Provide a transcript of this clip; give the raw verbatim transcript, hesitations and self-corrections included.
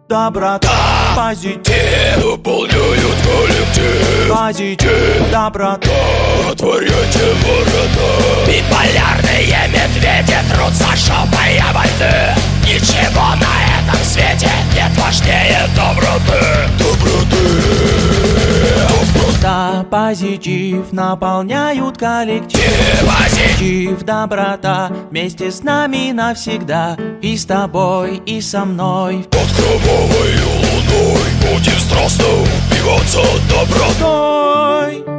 доброта, позитив наполняют коллектив. Позитив, доброта, отворяйте ворота. Биполярные медведи трутся жопой о войны. Ничего на этом свете нет важнее доброты. Доброты, да, позитив наполняют коллектив. Позитив, доброта, вместе с нами навсегда. И с тобой, и со мной. под кровавой луной будем страстно упиваться добротой.